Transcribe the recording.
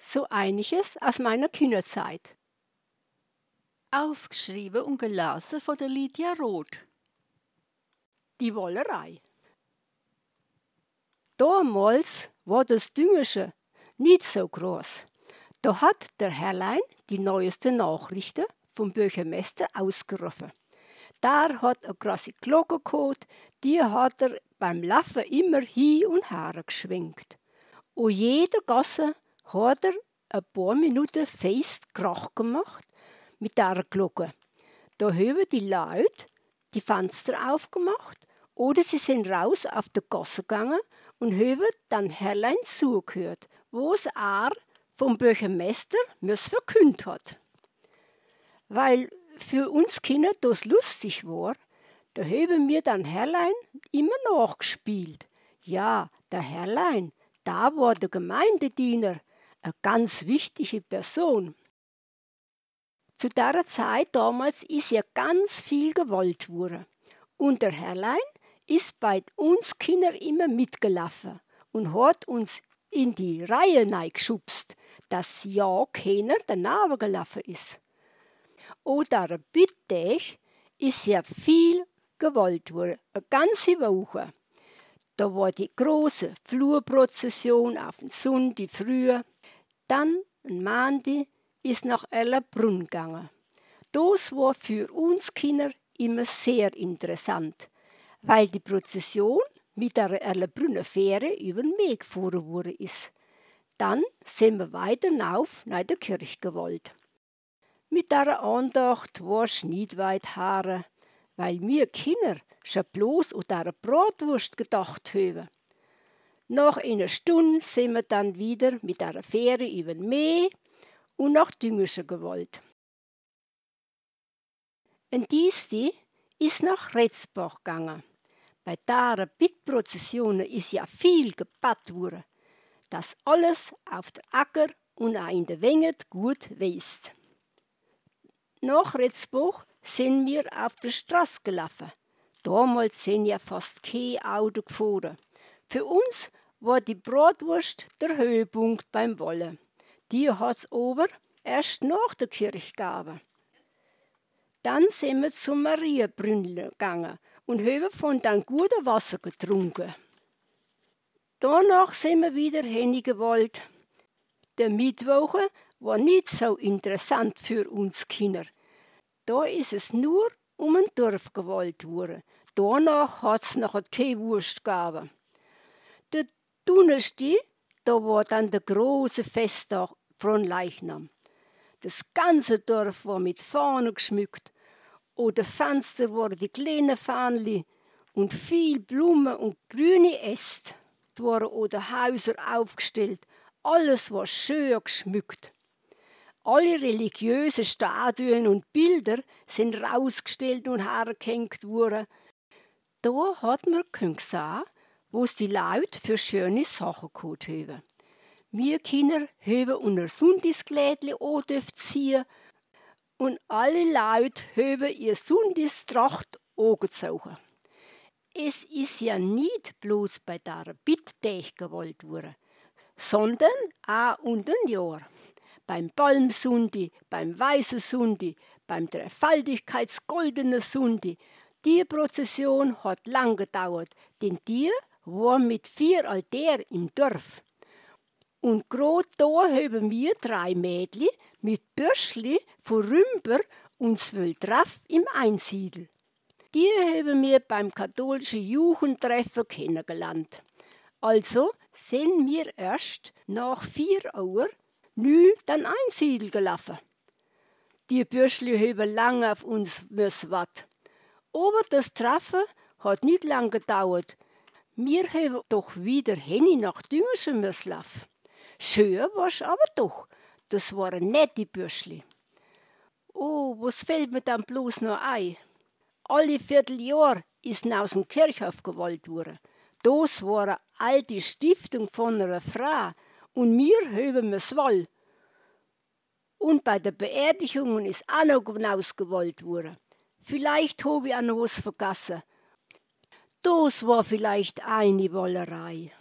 so einiges aus meiner Kinderzeit. Aufgeschrieben und gelesen von der Lydia Roth. Die Wollerei. Damals war das Düngersche nicht so groß. Da hat der Herrlein die neuesten Nachrichten vom Bürgermeister ausgerufen. Der hat eine große Glocke geholt, die hat er beim Laufen immer hin und her geschwenkt. Und jeder Gasse hat er ein paar Minuten fest Krach gemacht mit dieser Glocke. Da haben die Leute die Fenster aufgemacht oder sie sind raus auf die Gasse gegangen und haben dann Herrlein zugehört, was er vom Bürgermeister verkündet hat. Weil für uns Kinder das lustig war, da haben wir dann Herrlein immer nachgespielt. Ja, der Herrlein, da war der Gemeindediener, eine ganz wichtige Person. Zu der Zeit damals ist ja ganz viel gewollt worden. Und der Herrlein ist bei uns Kindern immer mitgelaufen und hat uns in die Reihe geschubst, dass ja keiner daneben gelaufen ist. Oder Bittag ist ja viel gewollt worden, eine ganze Woche. Da war die große Flurprozession auf den Sonntag früh. Dann, ein Montag, ist nach Erlenbrunn gegangen. Das war für uns Kinder immer sehr interessant, weil die Prozession mit der Erlenbrunner Fähre über den Weg gefahren worden ist. Dann sind wir weiter hinauf nach der Kirche gewollt. Mit dieser Andacht war es nicht weit her, weil wir Kinder schon bloß an dieser Bratwurst gedacht haben. Nach einer Stunde sind wir dann wieder mit der Fähre über den Meer und nach Düngerschen gewollt. Ein Dienstag ist nach Retzbach gegangen. Bei dieser Bittprozession ist ja viel gebat worden, dass alles auf der Acker und auch in der Wenget gut weist. Nach Retzbach sind wir auf der Straße gelaufen. Damals sind ja fast kein Auto gefahren. Für uns war die Bratwurst der Höhepunkt beim Wollen. Die hat's ober erst nach der Kirche gegeben. Dann sind wir zum Marienbrünnle gegangen und haben von dem guten Wasser getrunken. Danach sind wir wieder hingewollt. Der Mittwoch war nicht so interessant für uns Kinder. Da ist es nur um ein Dorf gewollt worden. Danach hat es noch keine Wurst gegeben. Der Donnerstag, da war dann der große Festtag von Leichnam. Das ganze Dorf war mit Fahnen geschmückt. Oder Fenster waren die kleinen Fähnchen und viel Blumen und grüne Äste waren oder Häuser aufgestellt. Alles war schön geschmückt. Alle religiösen Statuen und Bilder sind rausgestellt und hergehängt worden. Da hat man gesehen, was die Leute für schöne Sachen gehabt haben. Wir Kinder haben unser Sonntagskleidchen ziehen und alle Leute haben ihr Sonntagstracht angezogen. Es ist ja nicht bloß bei der Bittag gewollt worden, sondern auch unter dem Jahr. Beim Palmsonntag, beim Weißen Sonntag, beim Dreifaltigkeitsgoldenen Sonntag. Die Prozession hat lang gedauert, denn die war mit 4 Altären im Dorf. Und gerade da haben wir 3 Mädchen mit Bürschli von Rümper uns wohl treff im Einsiedel. Die haben wir beim katholischen Jugendtreffen kennengelernt. Also sind wir erst nach 4 Uhr dann Einsiedel gelaufen. Die Bürschli haben lange auf uns warten. Aber das Treffen hat nicht lang gedauert. Wir haben doch wieder hin nach Düngerschen laufen. Schön war's aber doch. Das waren nette Bürschli. Oh, was fällt mir dann bloß noch ein? Alle Vierteljahr ist aus dem Kirchhof gewollt worden. Das war eine alte Stiftung von einer Frau und wir haben es wohl. Und bei der Beerdigung ist auch noch hinausgewollt worden. Vielleicht habe ich auch noch was vergessen. Das war vielleicht eine Wollerei.